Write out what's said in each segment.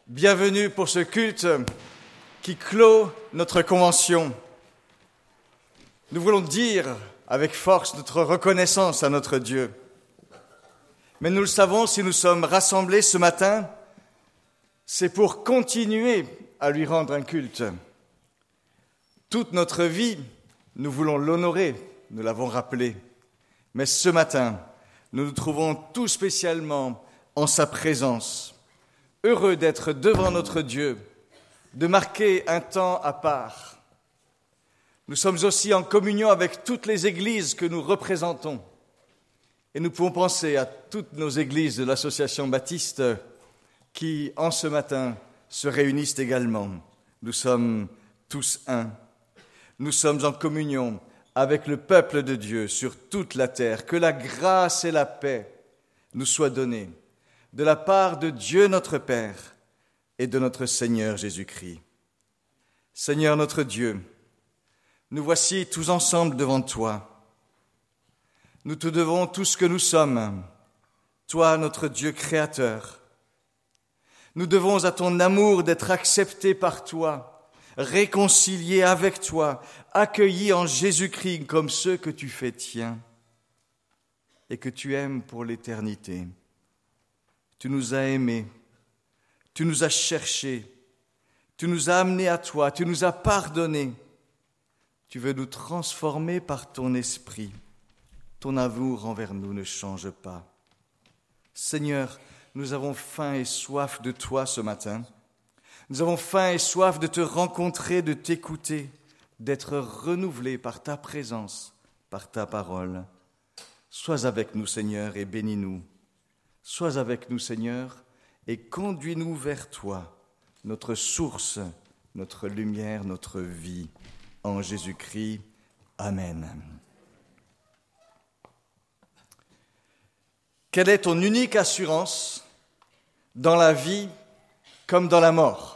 Bienvenue pour ce culte qui clôt notre convention. Nous voulons dire avec force notre reconnaissance à notre Dieu. Mais nous le savons, si nous sommes rassemblés ce matin, c'est pour continuer à lui rendre un culte. Toute notre vie, nous voulons l'honorer, nous l'avons rappelé. Mais ce matin, nous nous trouvons tout spécialement en sa présence. Heureux d'être devant notre Dieu, de marquer un temps à part. Nous sommes aussi en communion avec toutes les églises que nous représentons. Et nous pouvons penser à toutes nos églises de l'Association baptiste qui, en ce matin, se réunissent également. Nous sommes tous un. Nous sommes en communion avec le peuple de Dieu sur toute la terre. Que la grâce et la paix nous soient données de la part de Dieu notre Père et de notre Seigneur Jésus-Christ. Seigneur notre Dieu, nous voici tous ensemble devant toi. Nous te devons tout ce que nous sommes, toi notre Dieu créateur. Nous devons à ton amour d'être acceptés par toi, réconciliés avec toi, accueillis en Jésus-Christ comme ceux que tu fais tiens et que tu aimes pour l'éternité. Tu nous as aimés, tu nous as cherchés, tu nous as amenés à toi, tu nous as pardonnés. Tu veux nous transformer par ton esprit. Ton amour envers nous ne change pas. Seigneur, nous avons faim et soif de toi ce matin. Nous avons faim et soif de te rencontrer, de t'écouter, d'être renouvelés par ta présence, par ta parole. Sois avec nous, Seigneur, et bénis-nous. Sois avec nous, Seigneur, et conduis-nous vers toi, notre source, notre lumière, notre vie. En Jésus-Christ, Amen. Quelle est ton unique assurance dans la vie comme dans la mort?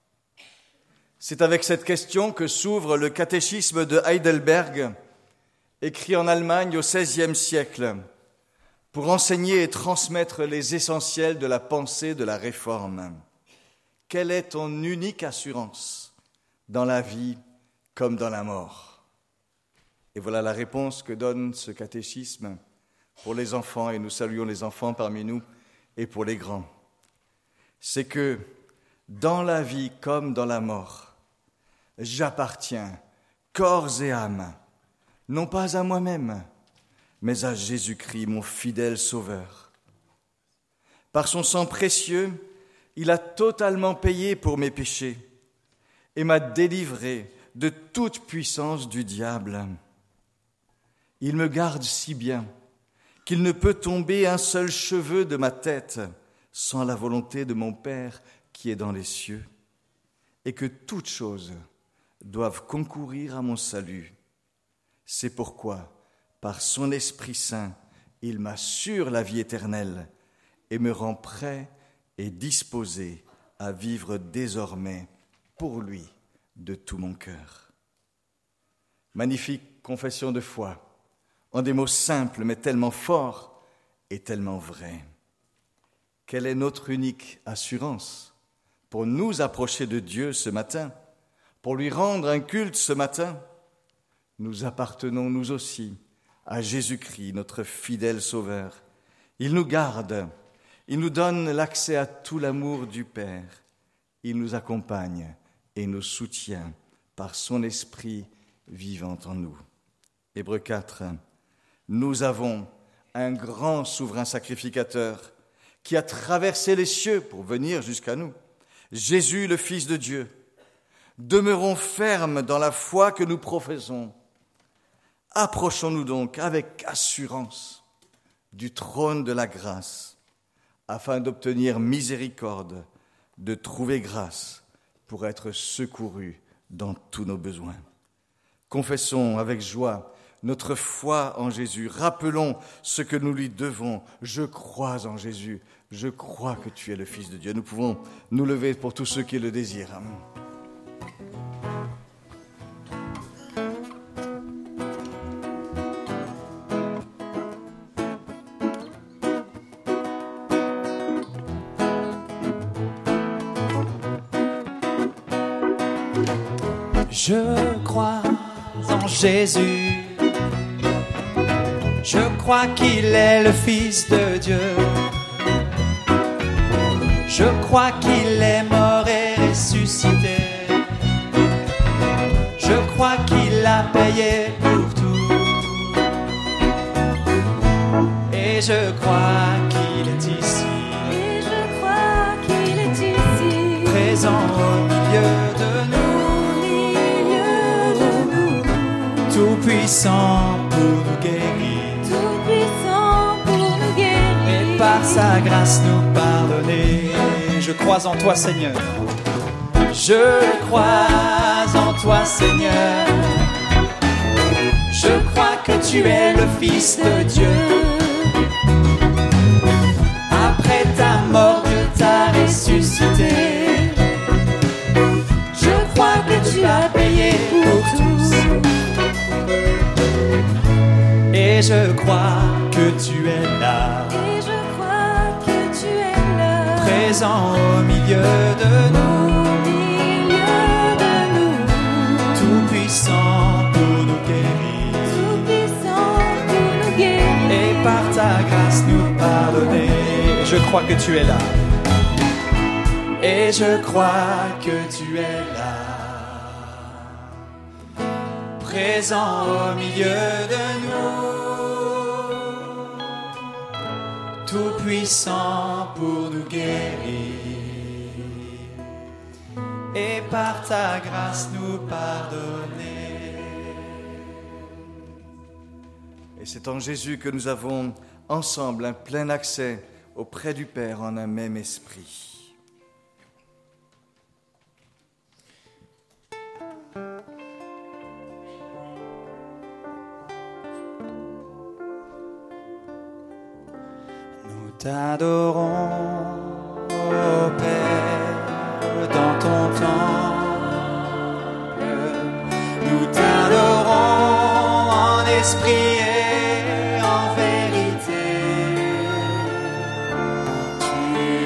C'est avec cette question que s'ouvre le catéchisme de Heidelberg, écrit en Allemagne au XVIe siècle, pour enseigner et transmettre les essentiels de la pensée de la Réforme. Quelle est ton unique assurance dans la vie comme dans la mort? Et voilà la réponse que donne ce catéchisme pour les enfants, et nous saluons les enfants parmi nous, et pour les grands. C'est que dans la vie comme dans la mort, j'appartiens, corps et âme, non pas à moi-même, mais à Jésus-Christ, mon fidèle Sauveur. Par son sang précieux, il a totalement payé pour mes péchés et m'a délivré de toute puissance du diable. Il me garde si bien qu'il ne peut tomber un seul cheveu de ma tête sans la volonté de mon Père qui est dans les cieux, et que toutes choses doivent concourir à mon salut. C'est pourquoi, par son Esprit Saint, il m'assure la vie éternelle et me rend prêt et disposé à vivre désormais pour lui de tout mon cœur. Magnifique confession de foi, en des mots simples mais tellement forts et tellement vrais. Quelle est notre unique assurance pour nous approcher de Dieu ce matin, pour lui rendre un culte ce matin? Nous appartenons nous aussi à Jésus-Christ, notre fidèle Sauveur. Il nous garde, il nous donne l'accès à tout l'amour du Père. Il nous accompagne et nous soutient par son Esprit vivant en nous. Hébreux 4. Nous avons un grand souverain sacrificateur qui a traversé les cieux pour venir jusqu'à nous. Jésus, le Fils de Dieu. Demeurons fermes dans la foi que nous professons. Approchons-nous donc avec assurance du trône de la grâce, afin d'obtenir miséricorde, de trouver grâce pour être secourus dans tous nos besoins. Confessons avec joie notre foi en Jésus. Rappelons ce que nous lui devons. Je crois en Jésus. Je crois que tu es le Fils de Dieu. Nous pouvons nous lever pour tous ceux qui le désirent. Je crois en Jésus. Je crois qu'il est le Fils de Dieu. Je crois qu'il est mort et ressuscité. Je crois qu'il a payé pour tout. Et je crois qu'il est ici. Et je crois qu'il est ici, Présent au milieu de nous. Tout puissant pour nous guérir. Tout puissant pour nous guérir. Et par sa grâce nous pardonner. Je crois en toi, Seigneur. Je crois en toi, Seigneur. Je crois que tu es le Fils de Dieu. Après ta mort, Dieu t'a ressuscité. Je crois que tu as payé pour tous. Et je crois que tu es là. Et je crois que tu es là, Présent au milieu de nous. Tout puissant pour nous guérir. Tout puissant pour nous guérir. Et par ta grâce nous pardonner. Je crois que tu es là. Et je crois que tu es là. Présent au milieu de nous. Tout puissant pour nous guérir. Et par ta grâce nous pardonner. Et c'est en Jésus que nous avons ensemble un plein accès auprès du Père en un même esprit. Nous t'adorons, ô Père, dans ton temple. Nous t'adorons en esprit et en vérité. Tu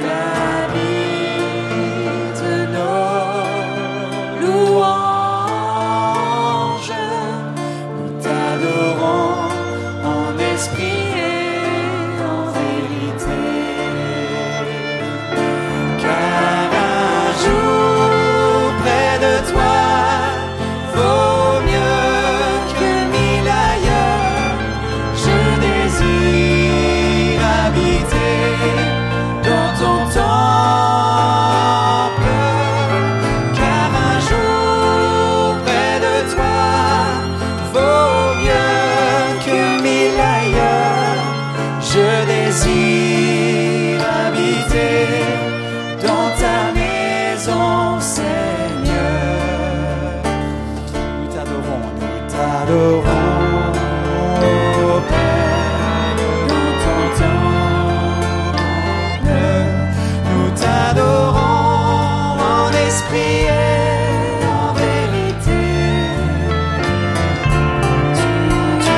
habites nos louanges. Nous t'adorons en esprit et en vérité. Car un jour près de toi vaut mieux que 1000 ailleurs. Je désire habiter dans ton temple. Car un jour près de toi vaut mieux que 1000 ailleurs. Je désire habiter dans ta maison, Seigneur. Nous t'adorons, ô Père, dans ton temple. Nous t'adorons en esprit et en vérité. Tu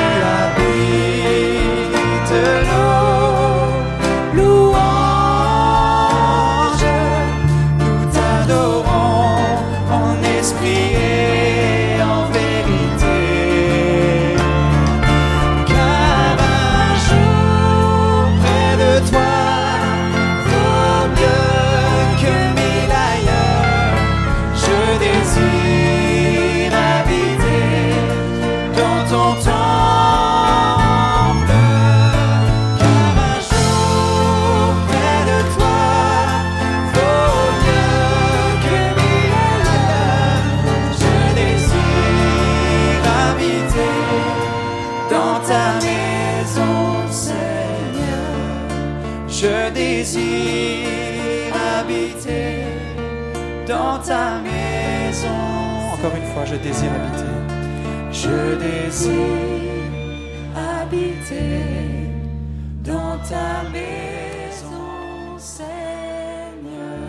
habites nos louanges. Nous t'adorons en esprit et en vérité. Car un jour près de toi vaut mieux que 1000 ailleurs. Je désire habiter dans ton temple. Car un jour près de toi vaut mieux que 1000 ailleurs. Je désire habiter dans ta maison, Seigneur. Je désire habiter dans ta maison. Encore une fois, je désire habiter. Je désire habiter dans ta maison, Seigneur.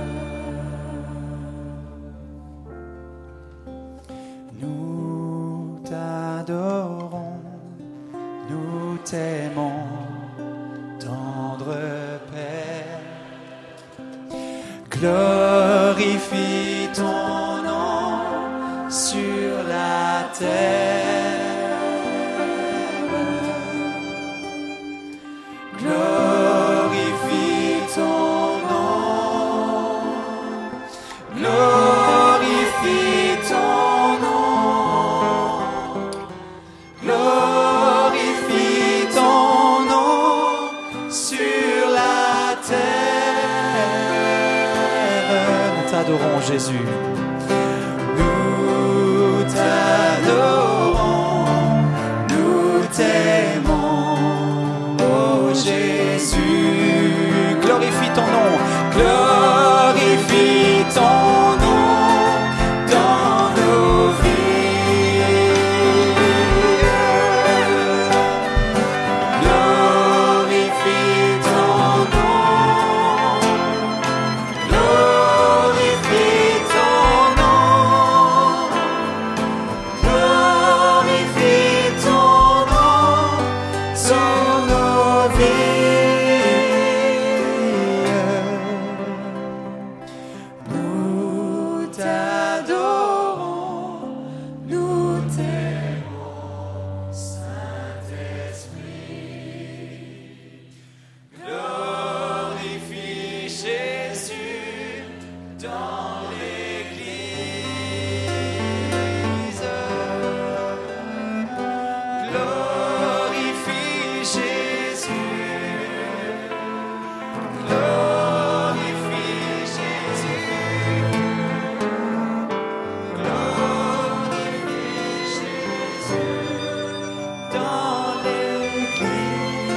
Nous t'adorons, nous t'aimons, tendre Père. Glorifie ton nom sur terre. Glorifie ton nom. Glorifie ton nom. Glorifie ton nom sur la terre. Nous t'adorons, Jésus. Nous t'adorons, nous t'aimons, oh Jésus. Glorifie ton nom, glorifie ton nom dans nos vies. Glorifie ton nom, glorifie ton nom, glorifie ton nom sur nos vies. Nous t'adorons, nous t'aimons, Saint-Esprit. Glorifie Jésus dans l'Église. Glorifie Jésus. Glorifie Jésus. Glorifie Jésus dans l'Église.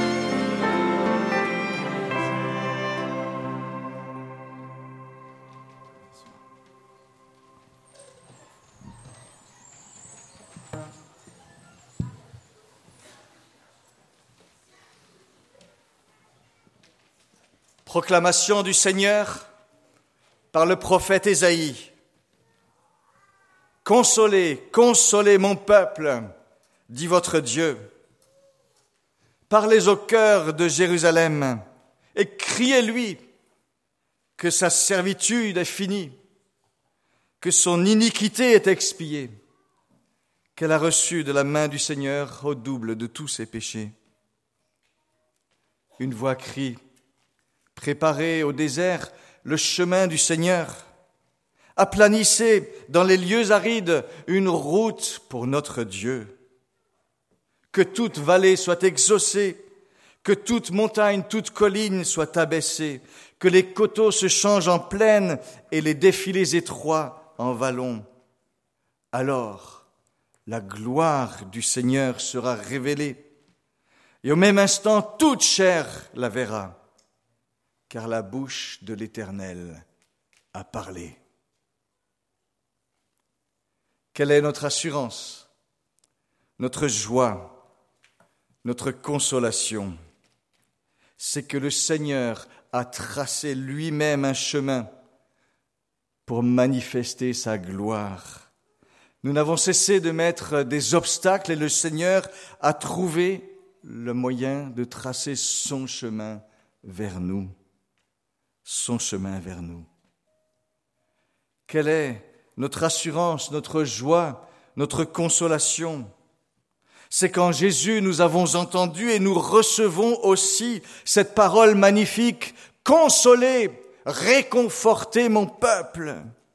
Proclamation du Seigneur par le prophète Ésaïe. Consolez, consolez mon peuple, dit votre Dieu. Parlez au cœur de Jérusalem et criez-lui que sa servitude est finie, que son iniquité est expiée, qu'elle a reçu de la main du Seigneur au double de tous ses péchés. Une voix crie: préparez au désert le chemin du Seigneur. Aplanissez dans les lieux arides une route pour notre Dieu. Que toute vallée soit exaucée, que toute montagne, toute colline soit abaissée, que les coteaux se changent en plaine et les défilés étroits en vallons. Alors, la gloire du Seigneur sera révélée, et au même instant, toute chair la verra. Car la bouche de l'Éternel a parlé. Quelle est notre assurance, notre joie, notre consolation? C'est que le Seigneur a tracé lui-même un chemin pour manifester sa gloire. Nous n'avons cessé de mettre des obstacles et le Seigneur a trouvé le moyen de tracer son chemin vers nous. Son chemin vers nous. Quelle est notre assurance, notre joie, notre consolation? C'est qu'en Jésus, nous avons entendu et nous recevons aussi cette parole magnifique: consolez, réconfortez mon peuple.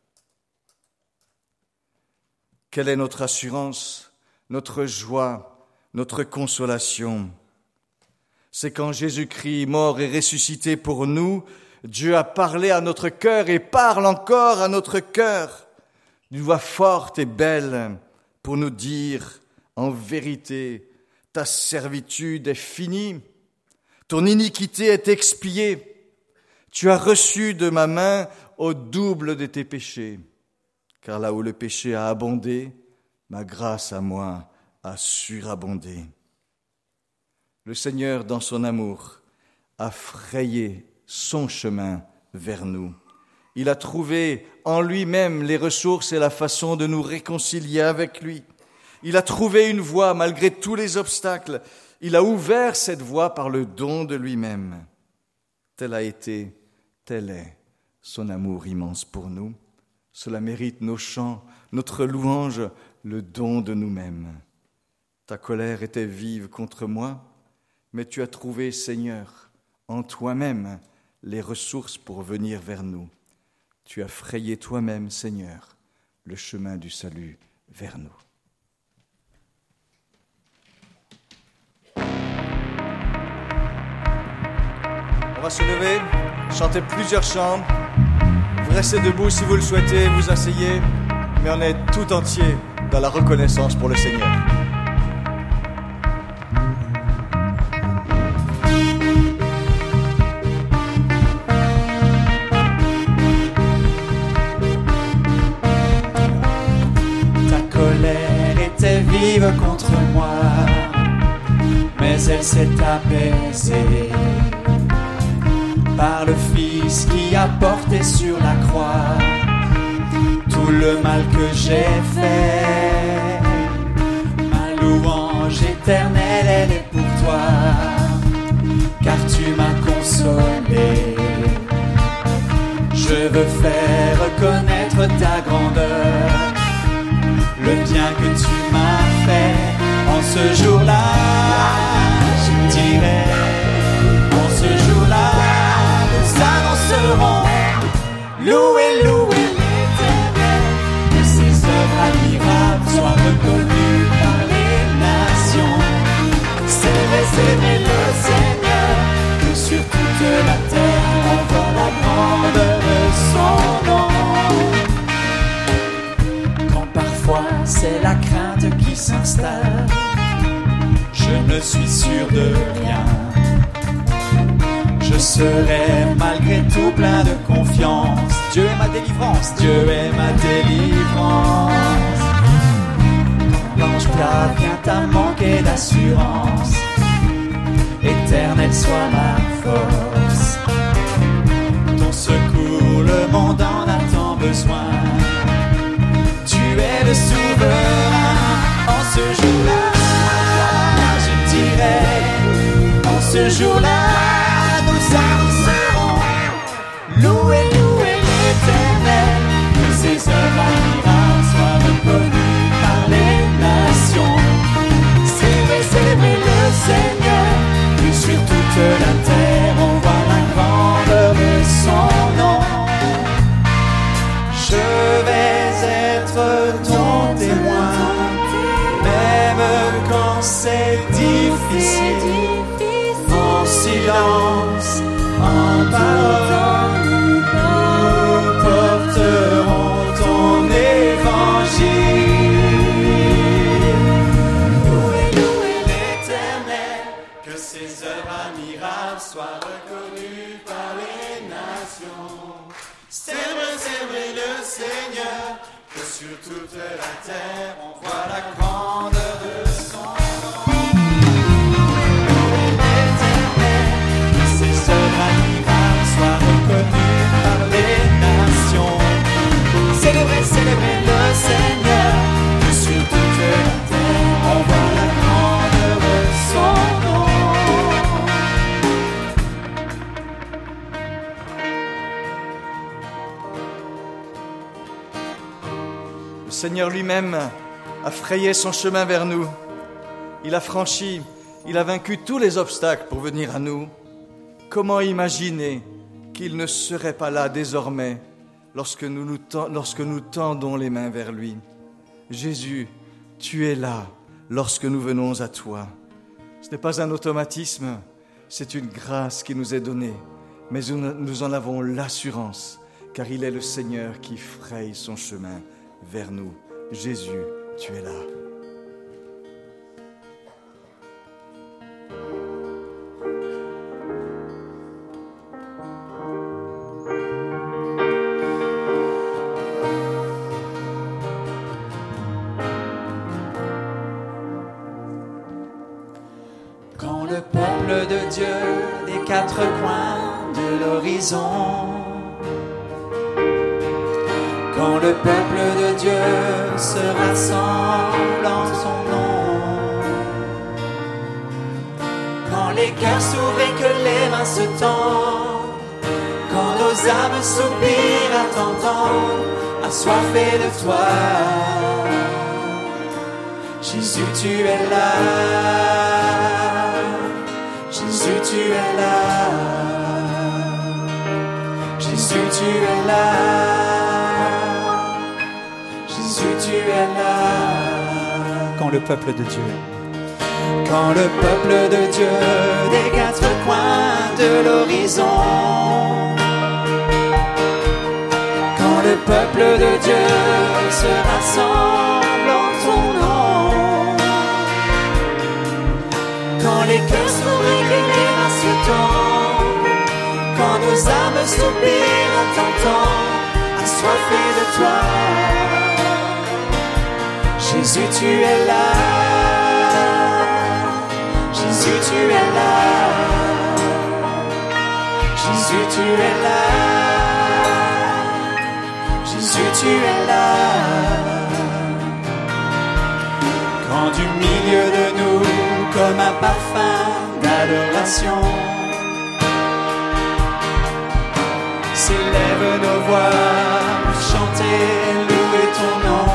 Quelle est notre assurance, notre joie, notre consolation? C'est qu'en Jésus-Christ, mort et ressuscité pour nous, Dieu a parlé à notre cœur et parle encore à notre cœur d'une voix forte et belle pour nous dire: en vérité, ta servitude est finie, ton iniquité est expiée, tu as reçu de ma main au double de tes péchés, car là où le péché a abondé, ma grâce à moi a surabondé. Le Seigneur, dans son amour, a frayé son chemin vers nous. Il a trouvé en lui-même les ressources et la façon de nous réconcilier avec lui. Il a trouvé une voie malgré tous les obstacles. Il a ouvert cette voie par le don de lui-même. Tel est son amour immense pour nous, Cela mérite nos chants, notre louange, le don de nous-mêmes. Ta colère était vive contre moi, mais tu as trouvé, Seigneur, en toi-même les ressources pour venir vers nous. Tu as frayé toi-même, Seigneur, le chemin du salut vers nous. On va se lever, chanter plusieurs chants. Vous restez debout si vous le souhaitez, vous asseyez, mais on est tout entier dans la reconnaissance pour le Seigneur. Ta colère était vive contre moi, mais elle s'est apaisée par le Fils qui a porté sur la croix tout le mal que j'ai fait. Ma louange éternelle, elle est pour toi, car tu m'as consolé. Je veux faire reconnaître ta grandeur, le bien que tu m'as fait. En ce jour-là, je dirai, en ce jour-là, nous annoncerons, louez, louez l'Éternel, que ses œuvres admirables soient reconnues par les nations. Célébrez le Seigneur, que sur toute la terre on voit la grandeur de son nom. Quand parfois c'est la crainte qui s'installe, je ne suis sûr de rien. Je serai malgré tout plein de confiance. Dieu est ma délivrance, Dieu est ma délivrance. Quand l'ange plat vient à manquer d'assurance, Éternel soit ma force. Ton secours, le monde en a tant besoin. Tu es le souverain. En ce jour-là, je dirai, en ce jour-là, nous annoncerons, louez, louez l'Éternel, que ses œuvres admirables soient reconnues par les nations. Célébrez, célébrez le Seigneur, que sur toute la terre on voit la grandeur de son nom. Je vais être ton témoin, même quand c'est difficile. En silence, en parole, nous porterons ton évangile. Louez, louez l'Éternel, que ses œuvres admirables soient reconnues par les nations. Célébrez, célébrez le Seigneur, que sur toute la terre on voit la grandeur de son nom. Soit reconnu par les nations. Célébrez, célébrez le Seigneur, que sur toute la terre on voit la grandeur de son Le Seigneur lui-même a frayé son chemin vers nous. Il a franchi, il a vaincu tous les obstacles pour venir à nous. Comment imaginer qu'il ne serait pas là désormais lorsque nous tendons les mains vers lui? Jésus, tu es là lorsque nous venons à toi. Ce n'est pas un automatisme, c'est une grâce qui nous est donnée, mais nous en avons l'assurance, car il est le Seigneur qui fraye son chemin vers nous. Jésus, tu es là. Quand le peuple de Dieu des quatre coins de l'horizon, quand le peuple de Dieu se rassemble en son nom, quand les cœurs s'ouvrent et que les mains se tendent, quand nos âmes soupirent à t'entendre, assoiffés de toi. Jésus, tu es là. Jésus, tu es là. Jésus, tu es là. Jésus, tu es là. Quand le peuple de Dieu, quand le peuple de Dieu des quatre coins de l'horizon, quand le peuple de Dieu se rassemble en ton nom, quand les cœurs sont réguliers à ce temps, quand nos âmes soupirent à t'entendre, assoiffés de toi. Jésus, tu es là. Jésus, tu es là. Jésus, tu es là. Jésus, tu es là. Quand du milieu de nous, comme un parfum d'adoration, s'élèvent nos voix pour chanter, louer ton nom.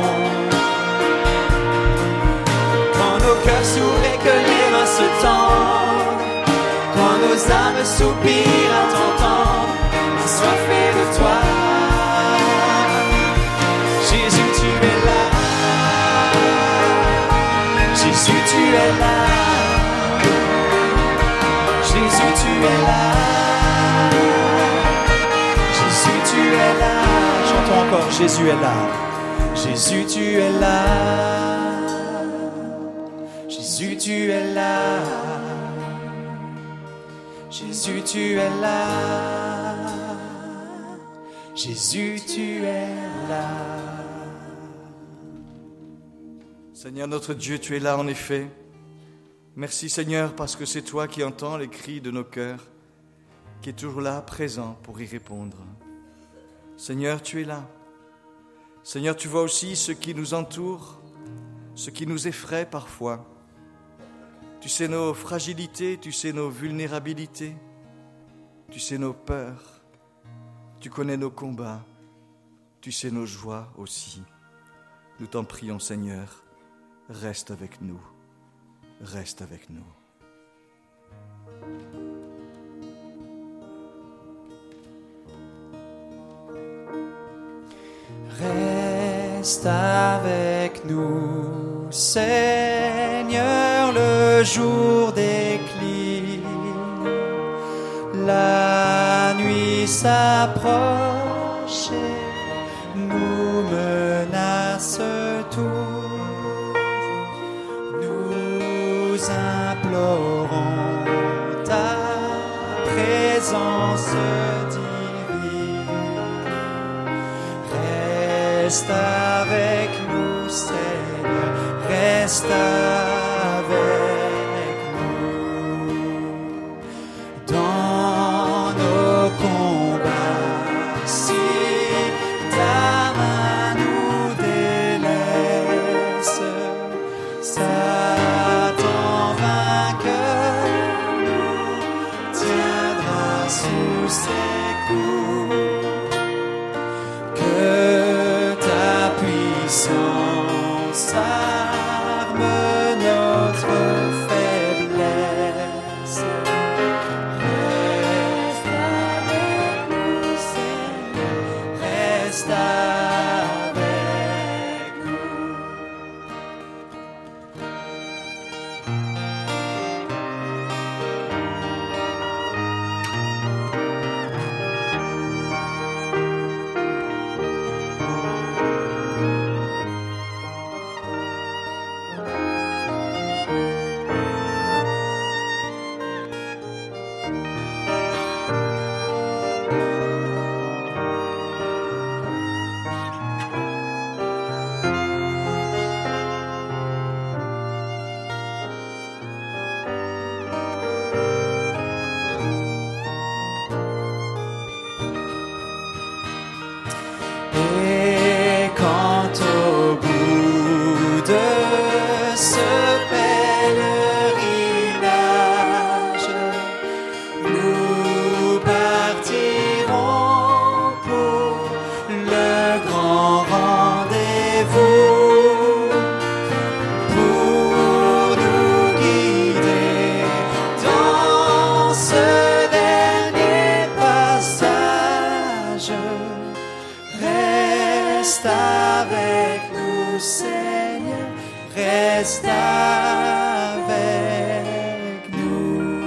Quand nos cœurs s'ouvrent et que les mains se tendent, quand nos âmes soupirent à t'entendre, assoiffés de toi. Jésus, tu es là. Jésus, tu es là. Jésus, tu es là. Jésus, tu es là. Chantons encore, Jésus est là. Jésus, tu es là. Jésus, tu es là. Jésus, tu es là. Jésus, tu es là. Seigneur notre Dieu, tu es là en effet. Merci Seigneur parce que c'est toi qui entends les cris de nos cœurs, qui est toujours là, présent pour y répondre. Seigneur, tu es là. Seigneur, tu vois aussi ce qui nous entoure, ce qui nous effraie parfois. Tu sais nos fragilités, tu sais nos vulnérabilités, tu sais nos peurs, tu connais nos combats, tu sais nos joies aussi. Nous t'en prions Seigneur, reste avec nous, reste avec nous. Reste avec nous, Seigneur, le jour décline, la nuit s'approche et nous menace tous. Nous implorons ta présence divine. Reste avec nous, Seigneur, reste avec nous. Dans nos combats, si ta main nous délaisse, Satan vainqueur nous tiendra sous ses coups. Que ta puissance arme notre faiblesse. Reste avec nous, Seigneur, reste avec nous. Et quand au bout de ce pèlerinage, nous partirons pour le grand Reste avec nous, Seigneur, reste avec nous.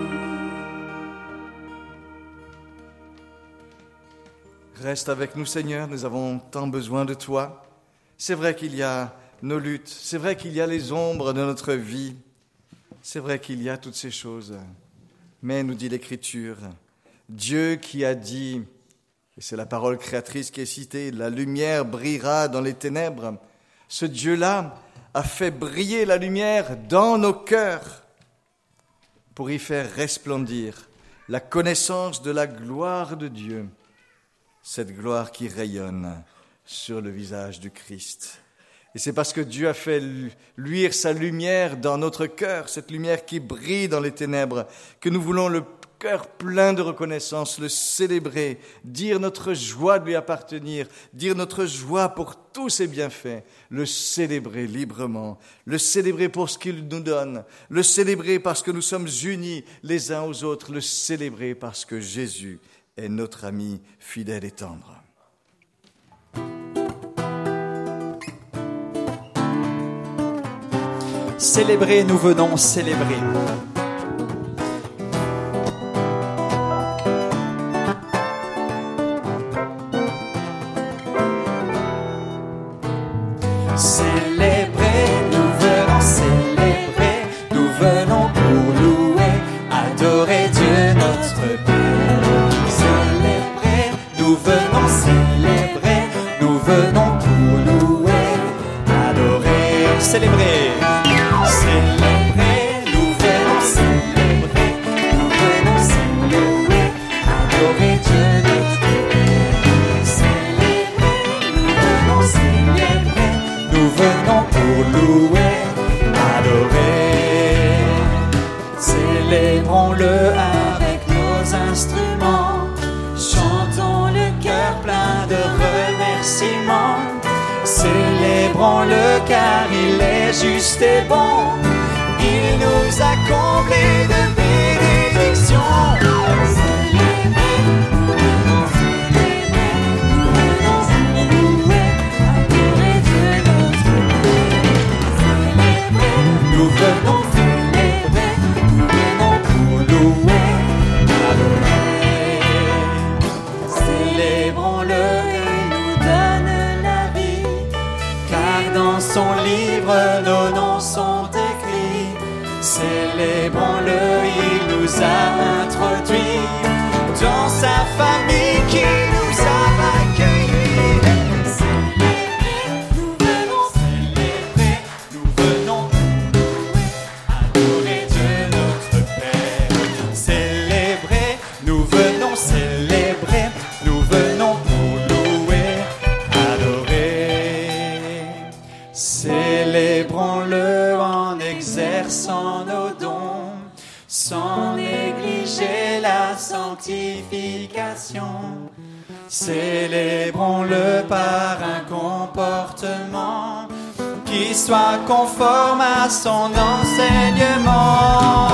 Reste avec nous, Seigneur, nous avons tant besoin de toi. C'est vrai qu'il y a nos luttes, c'est vrai qu'il y a les ombres de notre vie, c'est vrai qu'il y a toutes ces choses. Mais, nous dit l'Écriture, Dieu qui a dit, et c'est la parole créatrice qui est citée, la lumière brillera dans les ténèbres, ce Dieu-là a fait briller la lumière dans nos cœurs pour y faire resplendir la connaissance de la gloire de Dieu, cette gloire qui rayonne sur le visage du Christ. Et c'est parce que Dieu a fait luire sa lumière dans notre cœur, cette lumière qui brille dans les ténèbres, que nous voulons le cœur plein de reconnaissance, le célébrer, dire notre joie de lui appartenir, dire notre joie pour tous ses bienfaits, le célébrer librement, le célébrer pour ce qu'il nous donne, le célébrer parce que nous sommes unis les uns aux autres, le célébrer parce que Jésus est notre ami fidèle et tendre. Célébrer, nous venons célébrer. Célébrer, nous venons célébrer, nous venons pour louer, adorer Dieu notre Père. Célébrer, nous venons célébrer, nous venons pour louer, adorer, célébrer. Célébrer, nous venons célébrer, nous venons célébrer, adorer Dieu notre Père. Célébrer, nous venons célébrer, nous venons pour louer, adorer. Célébrons-le avec nos instruments, chantons le cœur plein de remerciements. Célébrons-le car il est juste et bon, il nous a comblés de bénédictions. Célébrer, nous venons célébrer, nous venons louer, adorer Dieu notre Père. Célébrer, nous venons célébrer, nous venons pour louer, adorer. Célébrons-le, il nous donne la vie, car dans son livre nos noms sont écrits. Célébrons-le, il nous a introduits dans sa famille qui nous a accueillis. Célébrer, nous venons célébrer, nous venons louer, adorer Dieu notre Père. Célébrer, nous venons célébrer, nous venons pour louer, adorer. Célébrons-le en exerçant nos dons, sans négliger la sanctification. Célébrons-le par un comportement qui soit conforme à son enseignement.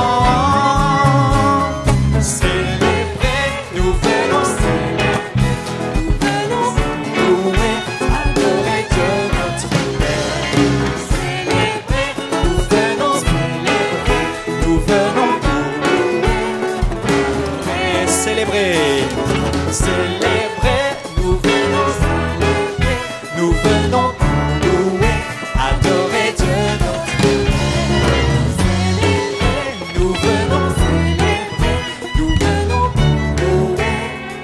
Célébrer, nous venons célébrer, nous venons louer, adorer Dieu notre Père. Célébrer, nous venons célébrer, nous venons pour louer, adorer, célébrer. Célébrer, nous venons célébrer, nous venons pour louer, adorer Dieu notre Père. Célébrer, nous venons célébrer, nous venons pour louer,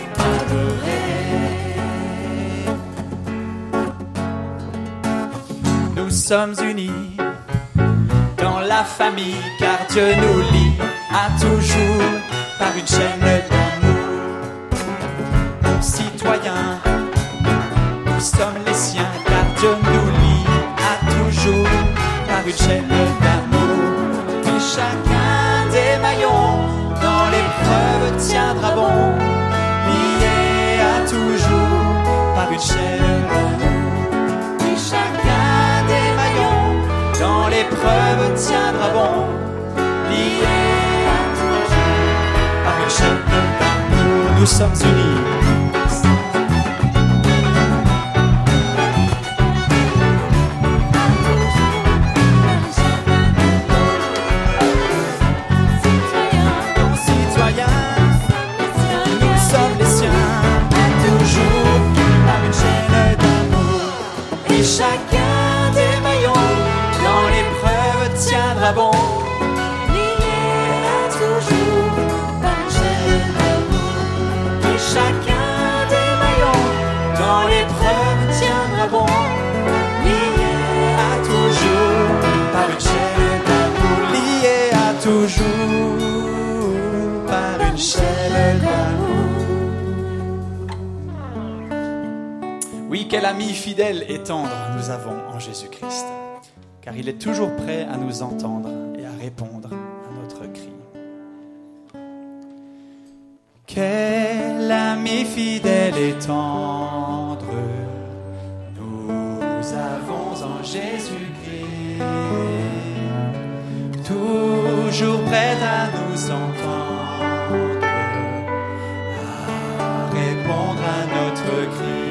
adorer. Nous sommes unis dans la famille, car Dieu nous lie à toujours par une chaîne d'amour. Citoyens, nous sommes les siens, car Dieu nous lie à toujours par une chaîne d'amour. Puis chacun des maillons dans l'épreuve tiendra bon, lié à toujours par une chaîne d'amour. Puis chacun des maillons dans l'épreuve tiendra bon, lié à toujours par une chaîne d'amour. Nous sommes unis. notre tiendra bon, lié à toujours par une chaîne d'amour, lié à toujours par une chaîne d'amour. Oui, quel ami fidèle et tendre nous avons en Jésus-Christ, car il est toujours prêt à nous entendre et à répondre à notre cri. Quel ami fidèle et tendre nous avons en Jésus-Christ, toujours prêt à nous entendre, à répondre à notre cri.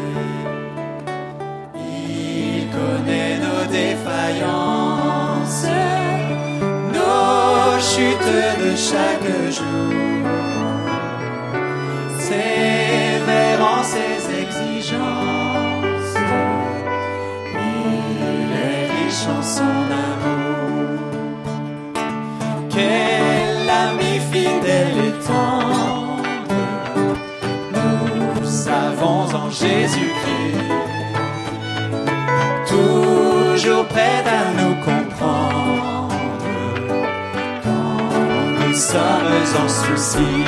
Il connaît nos défaillances, nos chutes de chaque jour, sévère en ses exigences. Il est riche en son amour. Quel ami fidèle et tendre nous avons en Jésus-Christ, toujours prêt à nous comprendre quand nous sommes en souci.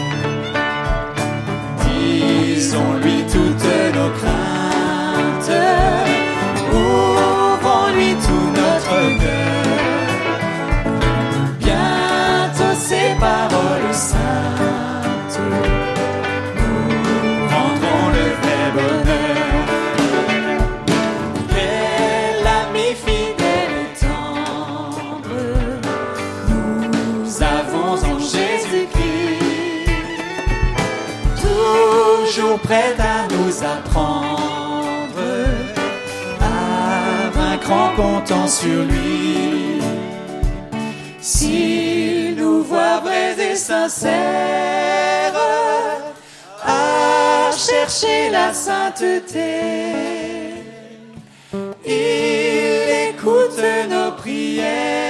Disons-lui toutes nos craintes, ouvrons-lui tout notre cœur. Bientôt ses paroles saintes nous rendront le vrai bonheur. Quel ami fidèle et tendre nous avons en Jésus-Christ, toujours prêt à nous apprendre à vaincre en comptant sur lui. S'il nous voit vrais et sincères à chercher la sainteté, il écoute nos prières